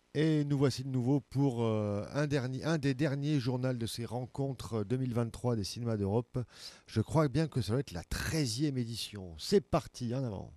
Et nous voici de nouveau pour un des derniers journaux de ces rencontres 2023 des cinémas d'Europe. Je crois bien que ça va être la 13e édition. C'est parti, en avant.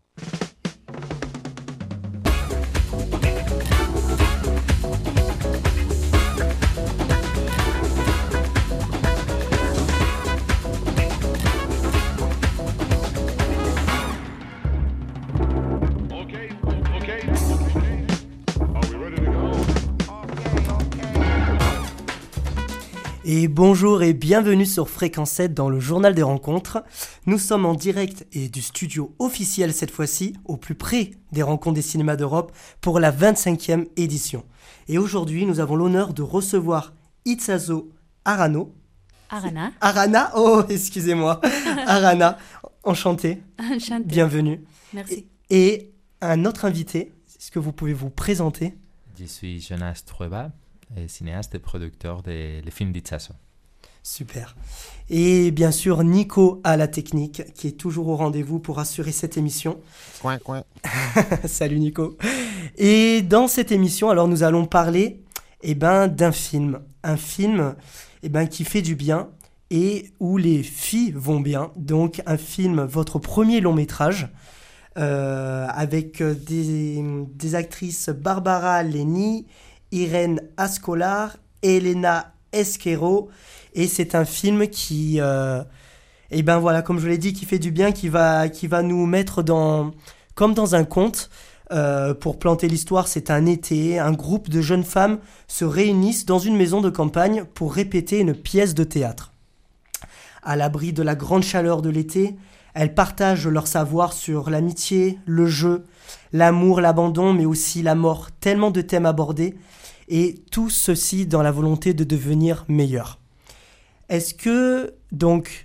Et bonjour et bienvenue sur Fréquence 7 dans le journal des rencontres. Nous sommes en direct et du studio officiel cette fois-ci, au plus près des rencontres des cinémas d'Europe pour la 25e édition. Et aujourd'hui, nous avons l'honneur de recevoir Itzazo Arano. Arana, oh excusez-moi, Arana, enchanté. Enchantée. Bienvenue. Merci. Et un autre invité, est-ce que vous pouvez vous présenter? Je suis Jonas Trueba, cinéaste et producteur des films d'Itzazo. Super. Et bien sûr, Nico à la technique, qui est toujours au rendez-vous pour assurer cette émission. Coin, coin. Salut Nico. Et dans cette émission, alors nous allons parler d'un film. Un film qui fait du bien et où les filles vont bien. Donc un film, votre premier long métrage, avec des actrices Barbara Leni, Irène Ascolar, Elena Esquero, et c'est un film qui, comme je l'ai dit, qui fait du bien, qui va nous mettre comme dans un conte. Pour planter l'histoire, c'est un été, un groupe de jeunes femmes se réunissent dans une maison de campagne pour répéter une pièce de théâtre. À l'abri de la grande chaleur de l'été, elles partagent leur savoir sur l'amitié, le jeu, l'amour, l'abandon, mais aussi la mort, tellement de thèmes abordés, et tout ceci dans la volonté de devenir meilleur. Est-ce que, donc,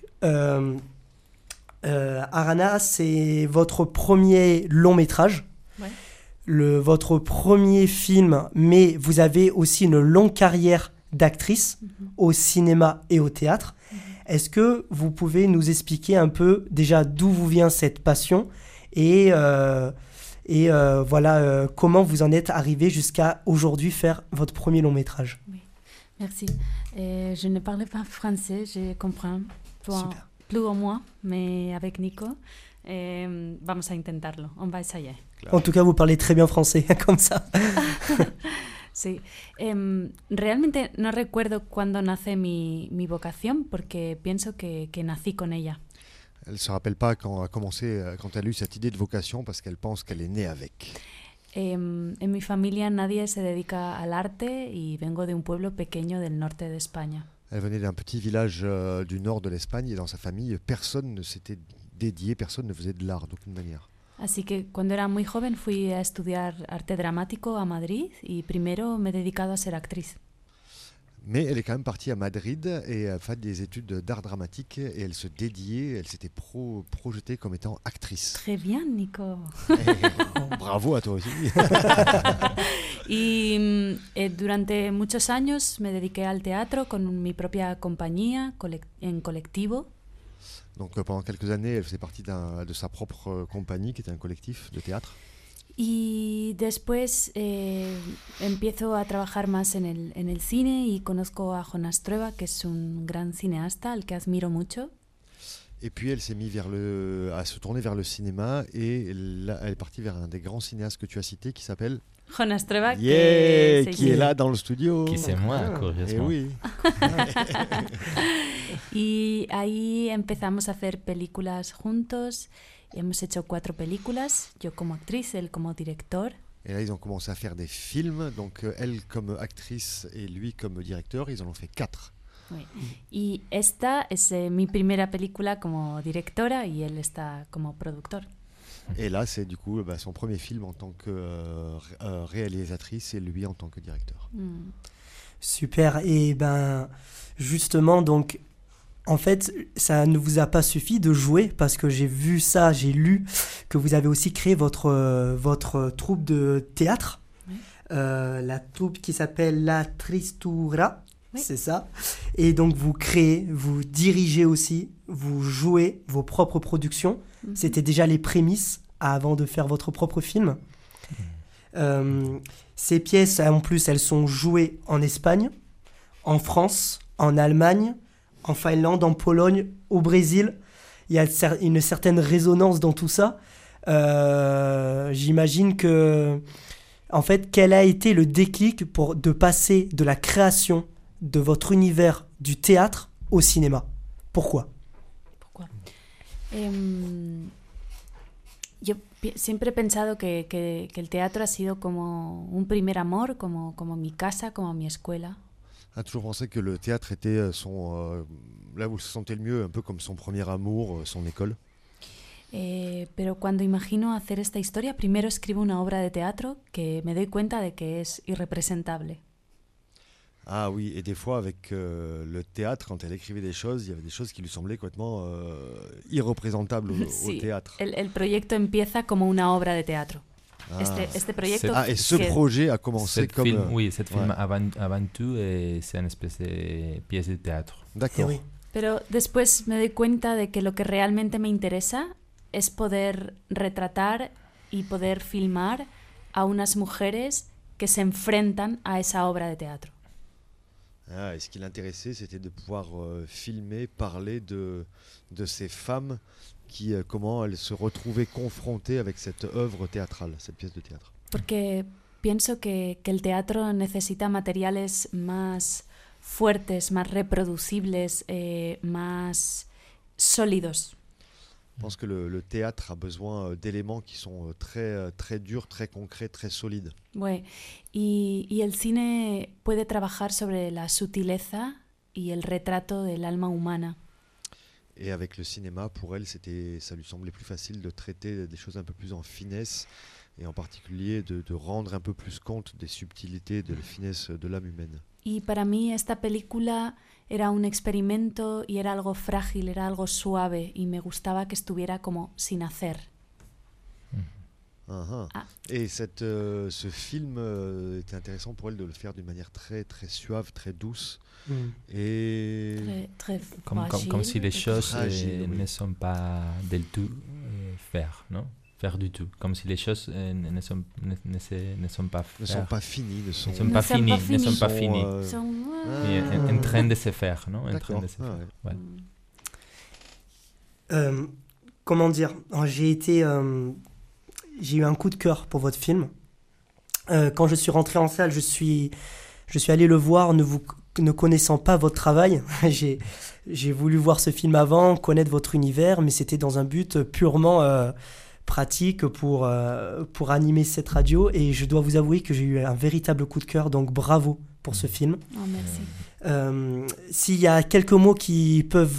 Arana, c'est votre premier long métrage, Ouais. Votre premier film, mais vous avez aussi une longue carrière d'actrice au cinéma et au théâtre. Est-ce que vous pouvez nous expliquer un peu déjà d'où vous vient cette passion et comment vous en êtes arrivé jusqu'à aujourd'hui faire votre premier long métrage? Oui, merci. Je ne parle pas français, je comprends Super. plus ou moins, mais avec Nico, vamos a intentarlo, on va essayer. En tout cas, vous parlez très bien français, comme ça. Sí. Realmente no recuerdo cuándo nace mi vocación, porque pienso que nací con ella. Elle ne se rappelle pas quand elle a eu cette idée de vocation parce qu'elle pense qu'elle est née avec. En mi familia nadie se dedica al arte y vengo de un pueblo pequeño del norte de España. Elle venait d'un petit village du nord de l'Espagne et dans sa famille, personne ne s'était dédié, personne ne faisait de l'art d'aucune manière. Así que cuando era muy joven fui a estudiar arte dramático a Madrid y primero me he dedicado a ser actriz. Mais elle est quand même partie à Madrid et a fait des études d'art dramatique et elle se dédiait, elle s'était projetée comme étant actrice. Très bien, Nico. Bravo à toi aussi. Y durante muchos años me dediqué al teatro con mi propia compañía en colectivo. Donc pendant quelques années, elle faisait partie de sa propre compagnie qui était un collectif de théâtre. Y después empiezo a trabajar más en el cine y conozco a Jonas Trueba, que es un gran cineasta al que admiro mucho. Et puis elle s'est mise à se tourner vers le cinéma et là, elle est partie vers un des grands cinéastes que tu as cité qui s'appelle Jonas Trueba, qui est là dans le studio. Qui c'est moi, Et curieusement. oui. Y ahí empezamos a hacer películas juntos. Hemos hecho 4 películas, yo como actriz, él como director. Et là, ils ont commencé à faire des films. Donc elle comme actrice et lui comme directeur, ils en ont fait 4. Oui. Y esta es mi primera película como directora y él está como productor. Et là, c'est du coup son premier film en tant que réalisatrice et lui en tant que directeur. Super. Et justement, donc, en fait, ça ne vous a pas suffi de jouer parce que j'ai vu ça, j'ai lu que vous avez aussi créé votre troupe de théâtre, la troupe qui s'appelle La Tristura. Oui. C'est ça. Et donc, vous créez, vous dirigez aussi, vous jouez vos propres productions. C'était déjà les prémices avant de faire votre propre film. Ces pièces, en plus, elles sont jouées en Espagne, en France, en Allemagne, en Finlande, en Pologne, au Brésil. Il y a une certaine résonance dans tout ça. J'imagine que, en fait, quel a été le déclic de passer de la création de votre univers du théâtre au cinéma? Pourquoi? Yo siempre he pensado que el teatro ha sido como un primer amor, como mi casa, como mi escuela. A toujours pensé que le théâtre était là où il se sentait le mieux, un peu comme son premier amour, son école. Pero cuando imagino hacer esta historia, primero escribo una obra de teatro que me doy cuenta de que es irrepresentable. Ah oui, et des fois avec le théâtre, quand elle écrivait des choses, il y avait des choses qui lui semblaient complètement irreprésentables au Sí, théâtre. el proyecto empieza como una obra de teatro. Este proyecto... Ah, et ce projet a commencé Cette comme... film, oui, cette film ouais. avant tout, c'est une espèce de pièce de théâtre. D'accord. Oui. Pero después me doy cuenta de que lo que realmente me interesa es poder retratar y poder filmar a unas mujeres que se enfrentan a esa obra de teatro. Ah, et ce qui l'intéressait, c'était de pouvoir filmer, parler de ces femmes qui, comment elles se retrouvaient confrontées avec cette œuvre théâtrale, cette pièce de théâtre. Porque pienso que el teatro necesita materiales más fuertes, más reproducibles, más sólidos. Je pense que le théâtre a besoin d'éléments qui sont très durs, très concrets, très solides. Ouais. Y el cine puede trabajar sobre la sutileza y el retrato del alma humana. Et avec le cinéma, pour elle, ça lui semblait plus facile de traiter des choses un peu plus en finesse, et en particulier de rendre un peu plus compte des subtilités, de la finesse de l'âme humaine. Y para mí esta película era un experimento y era algo frágil, era algo suave y me gustaba que estuviera como sin hacer. Ah. Et ce film était intéressant pour elle de le faire d'une manière très suave, très douce. Et Très Comme si les choses fragile, oui. ne sont pas del tout faire, non? Faire du tout. Comme si les choses ne sont pas ne sont pas finis, ne sont pas finies. Son- Mais en train de se faire, non? En train D'accord. de se faire. Ah ouais. Ouais. Comment dire, j'ai eu un coup de cœur pour votre film. Quand je suis rentré en salle, je suis allé le voir ne connaissant pas votre travail. J'ai voulu voir ce film avant, connaître votre univers, mais c'était dans un but purement pratique pour animer cette radio. Et je dois vous avouer que j'ai eu un véritable coup de cœur, donc bravo pour ce film. Oh, merci. S'il y a quelques mots qui peuvent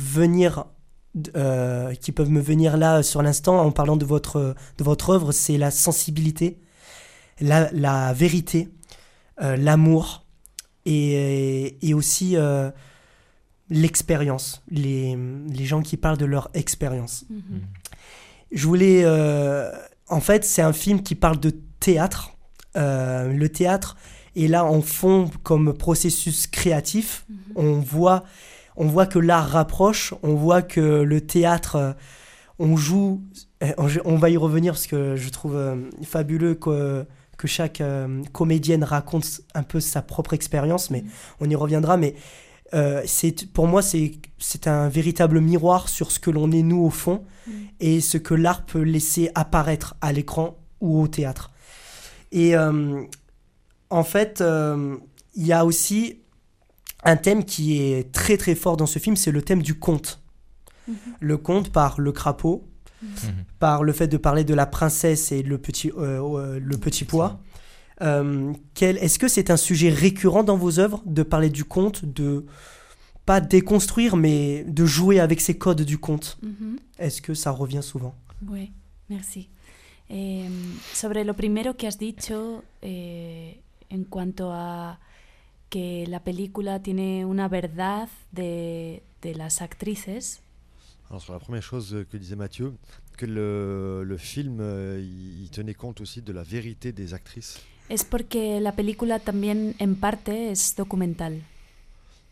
me venir là sur l'instant en parlant de votre œuvre, c'est la sensibilité, la vérité, l'amour et aussi l'expérience, les gens qui parlent de leur expérience. Mhm. Je voulais... en fait, c'est un film qui parle de théâtre. Le théâtre est là en fond comme processus créatif. Mhm. On voit que l'art rapproche, on voit que le théâtre, on joue, on va y revenir parce que je trouve fabuleux que chaque comédienne raconte un peu sa propre expérience, mais on y reviendra. Mais pour moi, c'est un véritable miroir sur ce que l'on est nous au fond et ce que l'art peut laisser apparaître à l'écran ou au théâtre. Et en fait, il y a aussi un thème qui est très très fort dans ce film, c'est le thème du conte. Le conte par le crapaud, par le fait de parler de la princesse et le petit pois. Est-ce que c'est un sujet récurrent dans vos œuvres, de parler du conte, de pas déconstruire, mais de jouer avec ces codes du conte? Est-ce que ça revient souvent? Oui, merci. Sobre lo primero que has dicho en cuanto a que la película tiene una verdad de las actrices. Alors sur la première chose que disait Mathieu, que le film il tenait compte aussi de la vérité des actrices. Es porque la película también en parte es documental.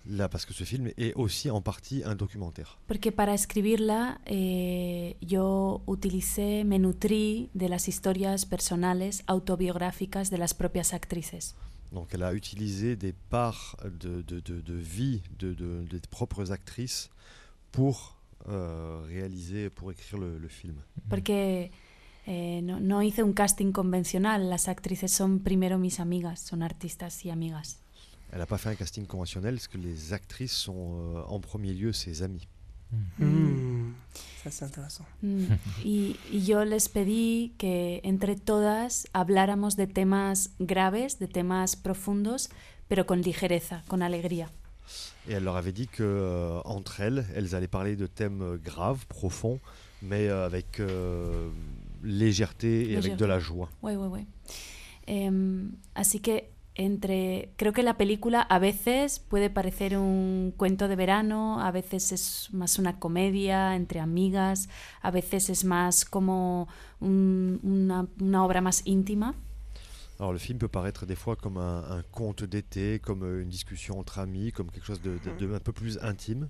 là, parce que ce film est aussi en partie un documentaire. Porque para escribirla yo me nutrí de las historias personales autobiográficas de las propias actrices. Donc elle a utilisé des parts de vie des propres actrices pour écrire le film. Porque no hice un casting convencional, las actrices son primero mis amigas, son artistas y amigas. Elle n'a pas fait un casting conventionnel parce que les actrices sont en premier lieu ses amies. Ça c'est intéressant. Y yo les pedí que entre todas habláramos de temas graves, de temas profundos, pero con ligereza, con alegría. Et elle leur avait dit que entre elles allaient parler de thèmes graves, profonds, mais avec légèreté et avec de la joie. Ouais. Así que creo que la película a veces puede parecer un cuento de verano, a veces es más una comedia entre amigas, a veces es más como una obra más íntima. Alors le film peut paraître des fois comme un conte d'été, comme une discussion entre amis, comme quelque chose de un peu plus intime.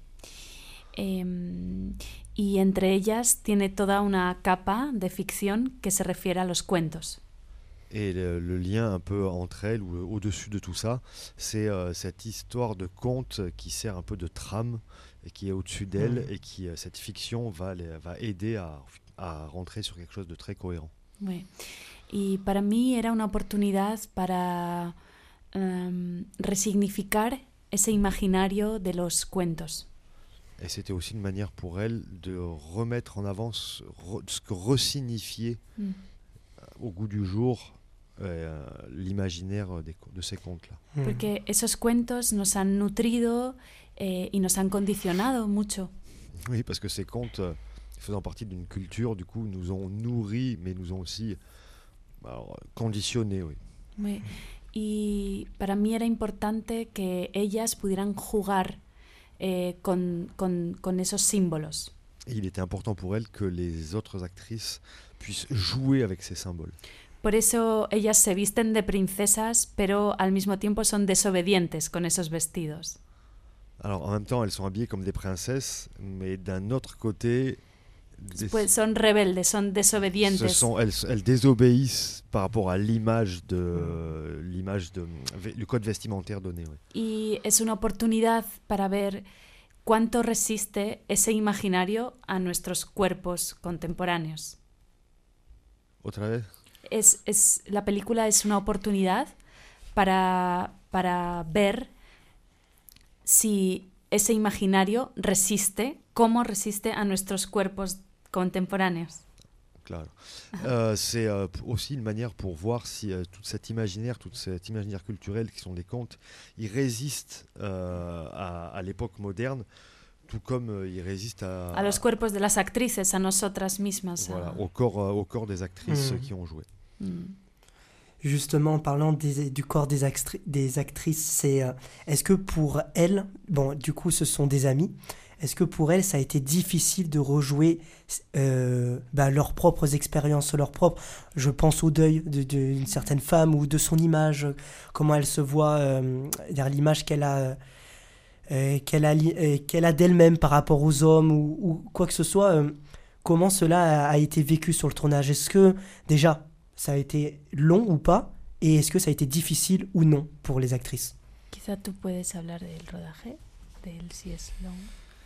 Y entre ellas tiene toda una capa de ficción que se refiere a los cuentos. Et le lien un peu entre elles, ou au-dessus de tout ça, c'est cette histoire de conte qui sert un peu de trame et qui est au-dessus d'elle, et qui cette fiction va aider à rentrer sur quelque chose de très cohérent. Oui. Y para mí era una oportunidad para resignificar ese imaginario de los cuentos. Et c'était aussi une manière pour elle de remettre en avant ce que resignifiait au goût du jour l'imaginaire de ces contes-là. Porque esos cuentos nos han nutrido y nos han condicionado mucho. Oui, parce que ces contes, faisant partie d'une culture, du coup, nous ont nourris, mais nous ont aussi conditionnés. Oui. Oui. Y para mí era importante que ellas pudieran jugar con esos símbolos. Et il était important pour elle que les autres actrices puissent jouer avec ces symboles. Por eso ellas se visten de princesas, pero al mismo tiempo son desobedientes con esos vestidos. Alors en même temps, elles sont habillées comme des princesses, mais d'un autre côté, Pues son rebeldes, son desobedientes. Elles désobéissent par rapport à l'image le code vestimentaire donné. Oui. Y es una oportunidad para ver cuánto resiste ese imaginario a nuestros cuerpos contemporáneos. ¿Otra vez? La película es una oportunidad para ver si ese imaginario resiste, cómo resiste a nuestros cuerpos contemporáneos. Claro. C'est aussi une manière pour voir si tout cet imaginaire culturel qui sont des contes, ils résistent à l'époque moderne, tout comme ils résistent a los cuerpos de las actrices, a nosotras mismas. Voilà, au corps des actrices qui ont joué. Justement, en parlant du corps des actrices, est-ce que pour elles, bon, du coup, ce sont des amies, est-ce que pour elles, ça a été difficile de rejouer leurs propres expériences, je pense au deuil d'une certaine femme ou de son image, comment elle se voit, l'image qu'elle a d'elle-même par rapport aux hommes ou quoi que ce soit, comment cela a été vécu sur le tournage? Est-ce que déjà ça a été long ou pas, et est-ce que ça a été difficile ou non pour les actrices? Quizá tú puedes hablar del rodaje, del si es long.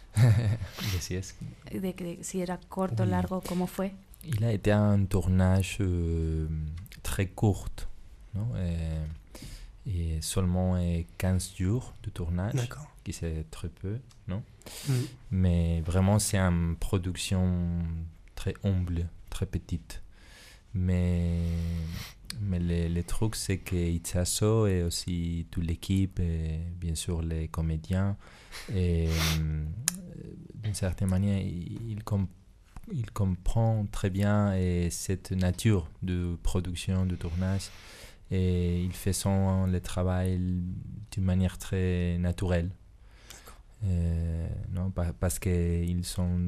De si era corto, largo, ¿cómo fue? Il a été un tournage très court, non? Et seulement 15 jours de tournage. D'accord. Qui c'est très peu, non? Mais vraiment, c'est une production très humble, très petite. Mais le truc, c'est que Itzazo et aussi toute l'équipe, et bien sûr les comédiens, et d'une certaine manière, il comprend très bien cette nature de production, de tournage, et il fait le travail d'une manière très naturelle. Non, parce qu'ils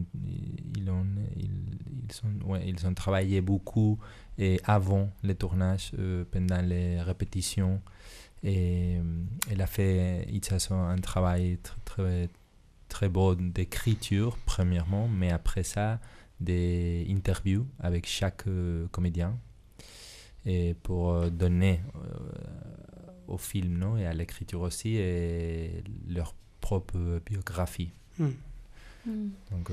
ont travaillé beaucoup avant les tournages, pendant les répétitions, Et elle a fait Itzazo un travail très, très beau d'écriture, premièrement, mais après ça, des interviews avec chaque comédien et pour donner au film, non, et à l'écriture aussi et leur propre biographie. Donc,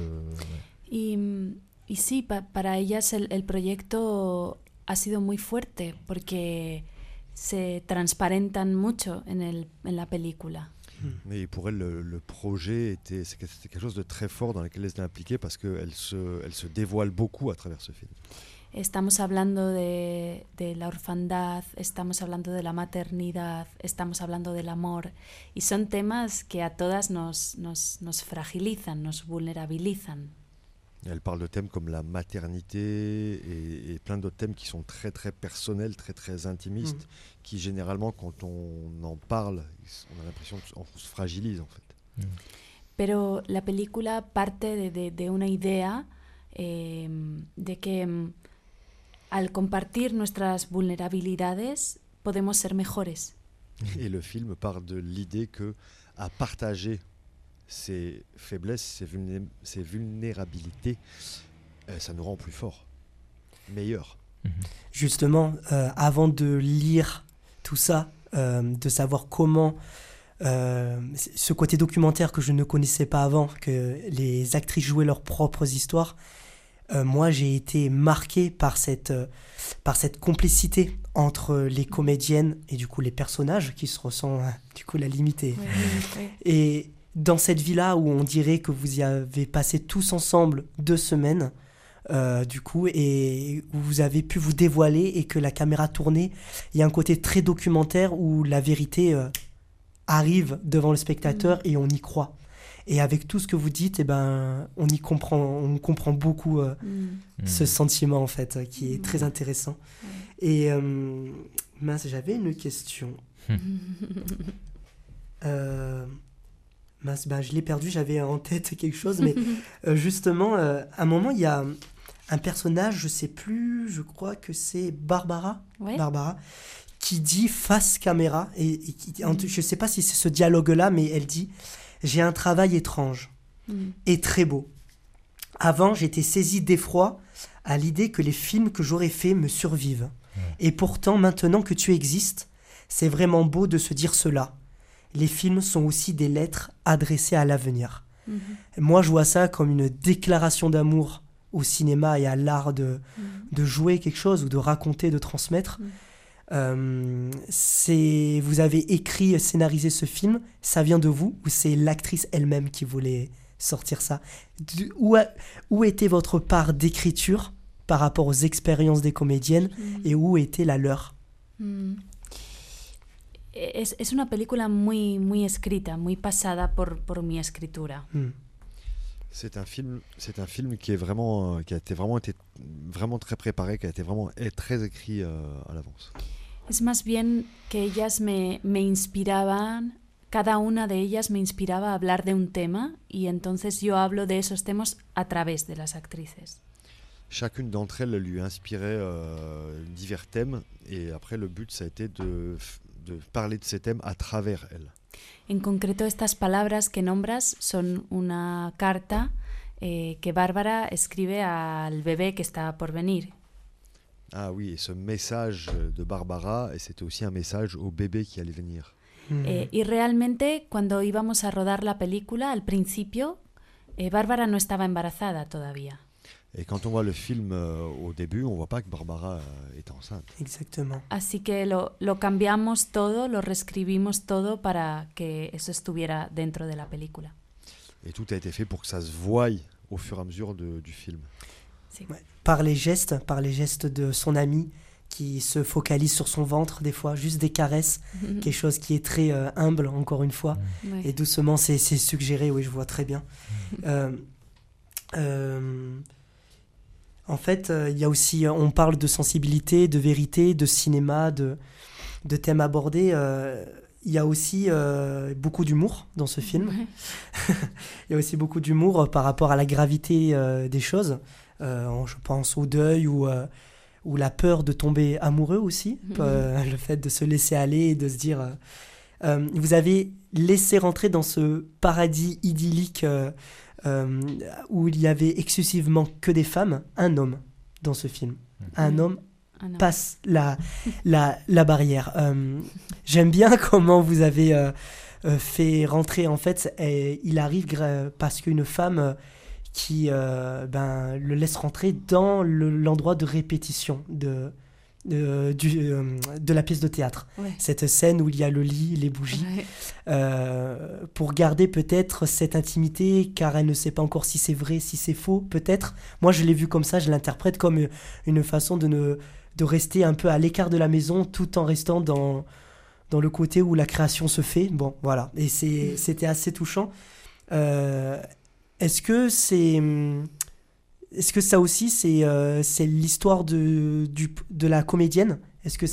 y sí, para ellas el proyecto ha sido muy fuerte porque se transparentan mucho en la película. Mais pour elle, le projet c'était quelque chose de très fort dans lequel elle s'est impliquée parce qu'elle se dévoile beaucoup à travers ce film. Estamos hablando de la orfandad, estamos hablando de la maternidad, estamos hablando del amor, y son temas que a todas nos fragilizan, nos vulnerabilizan. Elle parle de thèmes comme la maternité et plein d'autres thèmes qui sont très très personnels, très très intimistes, qui généralement quand on en parle, on a l'impression qu'on se fragilise en fait. Pero la película parte de una idea de que al compartir nuestras vulnerabilidades podemos ser mejores. Et le film part de l'idée que à partager ses faiblesses, ses vulnérabilités, ça nous rend plus forts, meilleurs. Justement, avant de lire tout ça, de savoir comment ce côté documentaire que je ne connaissais pas avant, que les actrices jouaient leurs propres histoires, moi j'ai été marqué par cette complicité entre les comédiennes et du coup les personnages qui se ressentent du coup la limite. Et dans cette vie-là où on dirait que vous y avez passé tous ensemble 2 semaines, du coup, et où vous avez pu vous dévoiler et que la caméra tournait, il y a un côté très documentaire où la vérité arrive devant le spectateur et on y croit. Et avec tout ce que vous dites, on comprend beaucoup ce sentiment en fait, qui est très intéressant. Et mince, j'avais une question. Mince, je l'ai perdu, j'avais en tête quelque chose, mais justement, à un moment, il y a un personnage, je sais plus, je crois que c'est Barbara, qui dit face caméra, et je sais pas si c'est ce dialogue-là, mais elle dit « J'ai un travail étrange et très beau. Avant, j'étais saisie d'effroi à l'idée que les films que j'aurais faits me survivent. Et pourtant, maintenant que tu existes, c'est vraiment beau de se dire cela. Les films sont aussi des lettres adressées à l'avenir. » Moi, je vois ça comme une déclaration d'amour au cinéma et à l'art de jouer quelque chose ou de raconter, de transmettre. Vous avez écrit, scénarisé ce film, ça vient de vous ou c'est l'actrice elle-même qui voulait sortir ça? Où était votre part d'écriture par rapport aux expériences des comédiennes et où était la leur? Es una película muy escrita, muy pasada por mi escritura. C'est un film qui a été vraiment très préparé, qui a été vraiment très écrit à l'avance. Es más bien que ellas me inspiraban, cada una de ellas me inspiraba a hablar de un tema y entonces yo hablo de esos temas a través de las actrices. Chacune d'entre elles lui inspirait divers thèmes et après le but ça a été de parler de ces thèmes à travers elles. En concreto estas palabras que nombras son una carta que Bárbara escribe al bebé que está por venir. Ah oui, et ce message de Barbara, et c'était aussi un message au bébé qui allait venir. Y realmente cuando íbamos a rodar la película, al principio, Bárbara no estaba embarazada todavía. Et quand on voit le film au début, on voit pas que Barbara est enceinte. Exactement. Así que lo cambiamos todo, lo reescribimos todo para que eso estuviera dentro de la película. Et tout a été fait pour que ça se voie au fur et à mesure du film. Sí. Ouais. Par les gestes de son ami qui se focalise sur son ventre des fois, juste des caresses, quelque chose qui est très humble encore une fois, Ouais. et doucement c'est suggéré, oui je vois très bien. En fait, il y a aussi, on parle de sensibilité, de vérité, de cinéma, de thèmes abordés. Il y a aussi beaucoup d'humour dans ce film. Ouais. Il y a aussi beaucoup d'humour par rapport à la gravité des choses. Je pense au deuil ou ou la peur de tomber amoureux aussi, le fait de se laisser aller et de se dire... vous avez laissé rentrer dans ce paradis idyllique où il y avait exclusivement que des femmes, un homme dans ce film. Un homme passe la barrière. J'aime bien comment vous avez fait rentrer, en fait, il arrive parce qu'une femme qui le laisse rentrer dans l'endroit de répétition de la pièce de théâtre. Ouais. Cette scène où il y a le lit, les bougies, pour garder peut-être cette intimité, car elle ne sait pas encore si c'est vrai, si c'est faux, peut-être. Moi, je l'ai vu comme ça, je l'interprète comme une façon de rester un peu à l'écart de la maison, tout en restant dans le côté où la création se fait. Bon, voilà. Et c'était assez touchant. Est-ce que ça aussi, c'est l'histoire de la comédienne? Est-ce que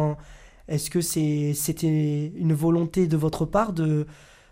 c'était une volonté de votre part de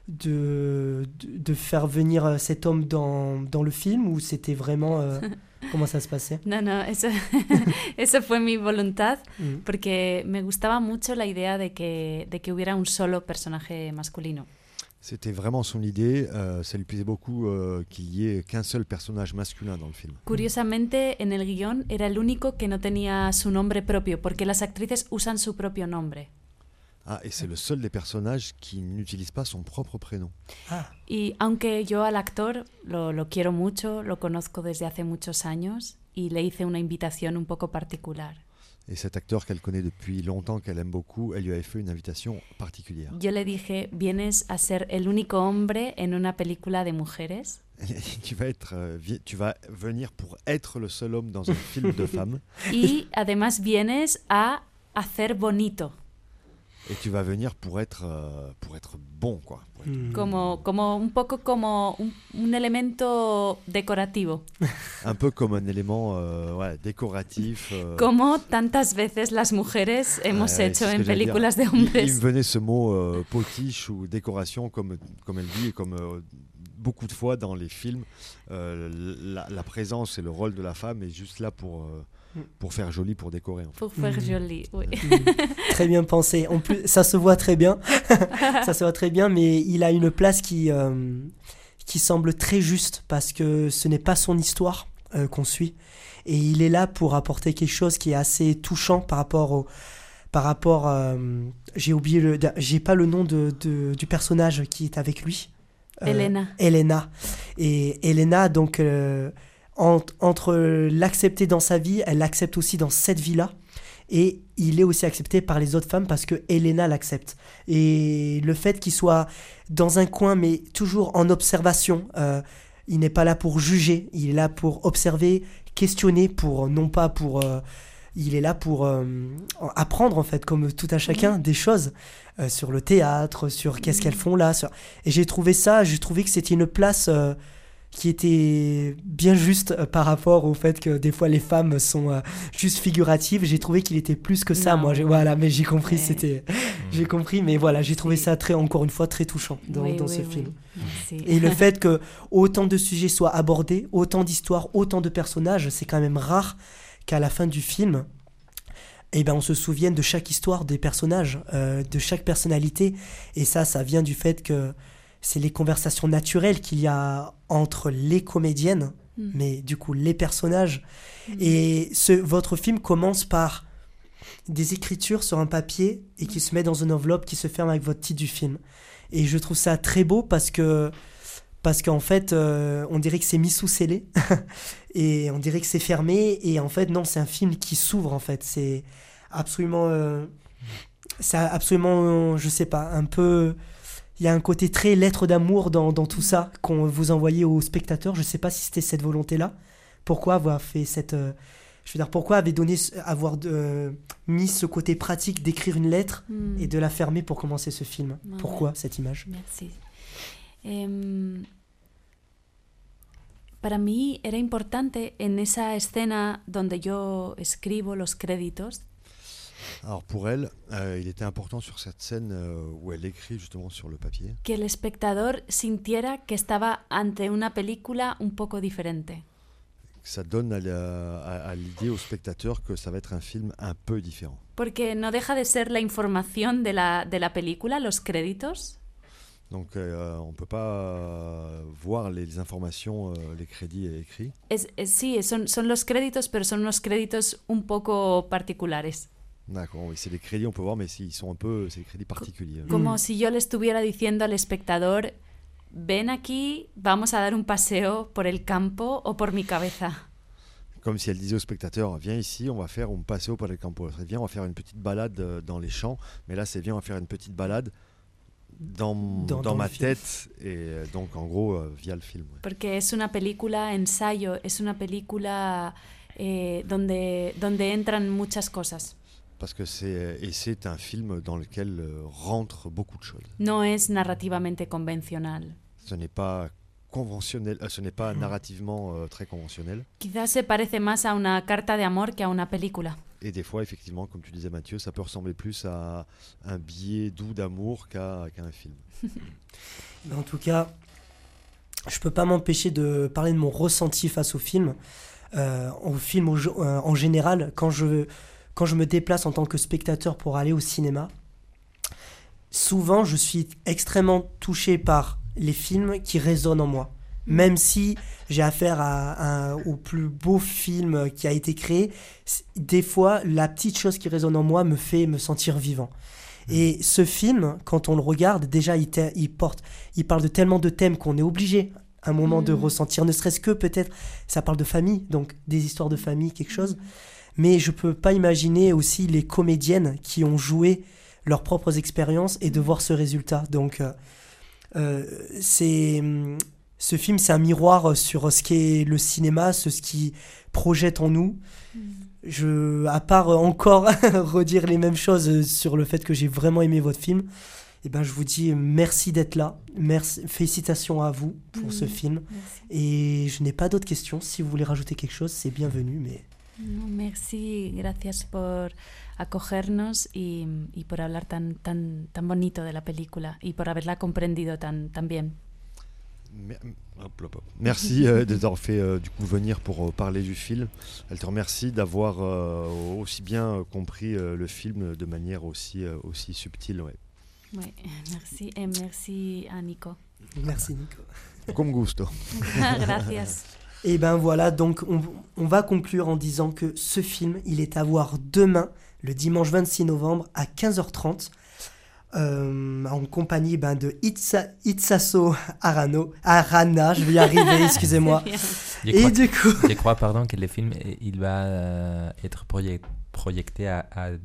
faire venir cet homme dans le film, ou c'était vraiment... ¿Cómo se passait? No, eso fue mi voluntad, porque me gustaba mucho la idea de que hubiera un solo personaje masculino. C'était vraiment son idée, ça lui plaisait beaucoup qu'il y ait qu'un seul personnage masculin dans le film. Curiosamente, en el guión era el único que no tenía su nombre propio, porque las actrices usan su propio nombre. Ah, et c'est le seul des personnages qui n'utilise pas son propre prénom. Ah. Y aunque yo al actor lo quiero mucho, lo conozco desde hace muchos años y le hice una invitación un poco particular. Et cet acteur qu'elle connaît depuis longtemps, qu'elle aime beaucoup, elle lui avait fait une invitation particulière. Yo le dije, vienes a ser el único hombre en una película de mujeres. tu vas venir pour être le seul homme dans un film de femmes. Y además vienes a hacer bonito. Et tu vas venir pour être bon, quoi. Como un poco como un elemento decorativo. Un peu comme un élément décoratif. Como tantas veces las mujeres hemos hecho en películas de hombres. Il me venait ce mot potiche ou décoration, comme elle dit, et comme beaucoup de fois dans les films, la présence et le rôle de la femme est juste là pour faire joli, pour décorer. En fait. Pour faire joli, oui. Très bien pensé. En plus, ça se voit très bien. Ça se voit très bien, mais il a une place qui semble très juste, parce que ce n'est pas son histoire qu'on suit. Et il est là pour apporter quelque chose qui est assez touchant par rapport j'ai pas le nom du personnage qui est avec lui. Elena. Et Elena, donc... entre l'accepter dans sa vie, elle l'accepte aussi dans cette vie-là, et il est aussi accepté par les autres femmes parce que Elena l'accepte. Et le fait qu'il soit dans un coin, mais toujours en observation, il n'est pas là pour juger, il est là pour observer, questionner, il est là pour apprendre, en fait, comme tout à chacun, des choses sur le théâtre, sur qu'est-ce qu'elles font là. Et j'ai trouvé que c'était une place... qui était bien juste par rapport au fait que des fois les femmes sont juste figuratives. J'ai trouvé qu'il était plus que ça. Moi, mais j'ai compris, j'ai compris, mais voilà, j'ai trouvé ça encore une fois très touchant dans ce film. Et le fait que autant de sujets soient abordés, autant d'histoires, autant de personnages, c'est quand même rare qu'à la fin du film, on se souvienne de chaque histoire des personnages, de chaque personnalité. Et ça vient du fait que c'est les conversations naturelles qu'il y a entre les comédiennes, mais du coup les personnages. Et votre film commence par des écritures sur un papier et qui se met dans une enveloppe qui se ferme avec votre titre du film. Et je trouve ça très beau parce qu'en fait, on dirait que c'est mis sous scellé et on dirait que c'est fermé. Et en fait, non, c'est un film qui s'ouvre, en fait. C'est absolument, je sais pas, un peu... Il y a un côté très lettre d'amour dans tout ça qu'on vous envoyez aux spectateurs. Je ne sais pas si c'était cette volonté-là. Pourquoi avoir fait pourquoi avoir mis ce côté pratique d'écrire une lettre et de la fermer pour commencer ce film? Pourquoi cette image? Merci. Para mí era importante en esa escena donde yo escribo los créditos. Alors pour elle, il était important sur cette scène où elle écrit justement sur le papier que el espectador sintiera que estaba ante una película un poco diferente. Ça donne à l'idée au spectateur que ça va être un film un peu différent. Porque no deja de ser la información de la película, los créditos. Donc on ne peut pas voir les informations, les crédits écrits. Sí, son los créditos, pero son unos créditos un poco particulares. D'accord, oui, c'est les crédits, on peut voir, mais ils sont un peu, c'est des crédits particuliers. Como si yo le estuviera diciendo al espectador, ven aquí, vamos a dar un paseo por el campo o por mi cabeza. Comme si elle disait au spectateur, viens ici, on va faire un paseo por el campo. Viens, on va faire une petite balade dans les champs. Mais là, c'est viens, on va faire une petite balade dans ma tête. Et donc, en gros, via le film. Ouais. Porque es una película ensayo, es una película donde entran muchas cosas. Parce que c'est un film dans lequel rentrent beaucoup de choses. No es narrativamente convencional. Ce n'est pas conventionnel, ce n'est pas narrativement très conventionnel. Quizás se parece más a una carta de amor que a una película. Et des fois, effectivement, comme tu disais Mathieu, ça peut ressembler plus à un billet doux d'amour qu'à un film. Mais en tout cas, je peux pas m'empêcher de parler de mon ressenti face au film. En général, quand je me déplace en tant que spectateur pour aller au cinéma, souvent je suis extrêmement touché par les films qui résonnent en moi. Même si j'ai affaire au plus beau film qui a été créé, des fois, la petite chose qui résonne en moi me fait me sentir vivant. Et ce film, quand on le regarde, déjà, il parle de tellement de thèmes qu'on est obligé à un moment de ressentir, ne serait-ce que peut-être, ça parle de famille, donc des histoires de famille, quelque chose. Mais je peux pas imaginer aussi les comédiennes qui ont joué leurs propres expériences et de voir ce résultat. Donc, ce film, c'est un miroir sur ce qu'est le cinéma, ce qui projette en nous. À part encore redire les mêmes choses sur le fait que j'ai vraiment aimé votre film, je vous dis merci d'être là. Merci, félicitations à vous pour ce film. Merci. Et je n'ai pas d'autres questions. Si vous voulez rajouter quelque chose, c'est bienvenu. Mais... No, merci, gracias por acogernos y por hablar tan bonito de la película y por haberla comprendido tan bien. Merci de t'avoir fait du coup venir pour parler du film. Elle te remercie d'avoir aussi bien compris le film de manière aussi subtile. Ouais. Ouais, merci et merci à Nico. Merci Nico. Con gusto. Gracias. Et voilà, donc on va conclure en disant que ce film, il est à voir demain, le dimanche 26 novembre à 15h30, en compagnie de Itsaso Arana, je vais y arriver, excusez-moi. Du coup... Je crois, que le film il va être projeté à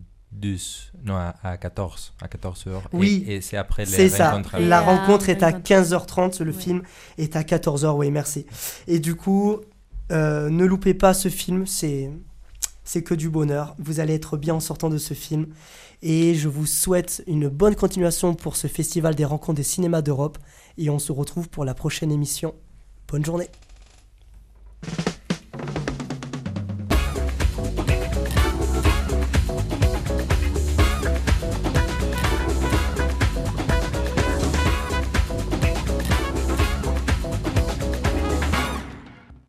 14 heures. Oui, et c'est après c'est ça. Rencontre. La rencontre est à 15h30, le film est à 14h, oui, merci. Et du coup, ne loupez pas ce film, c'est que du bonheur. Vous allez être bien en sortant de ce film. Et je vous souhaite une bonne continuation pour ce festival des rencontres des cinémas d'Europe. Et on se retrouve pour la prochaine émission. Bonne journée.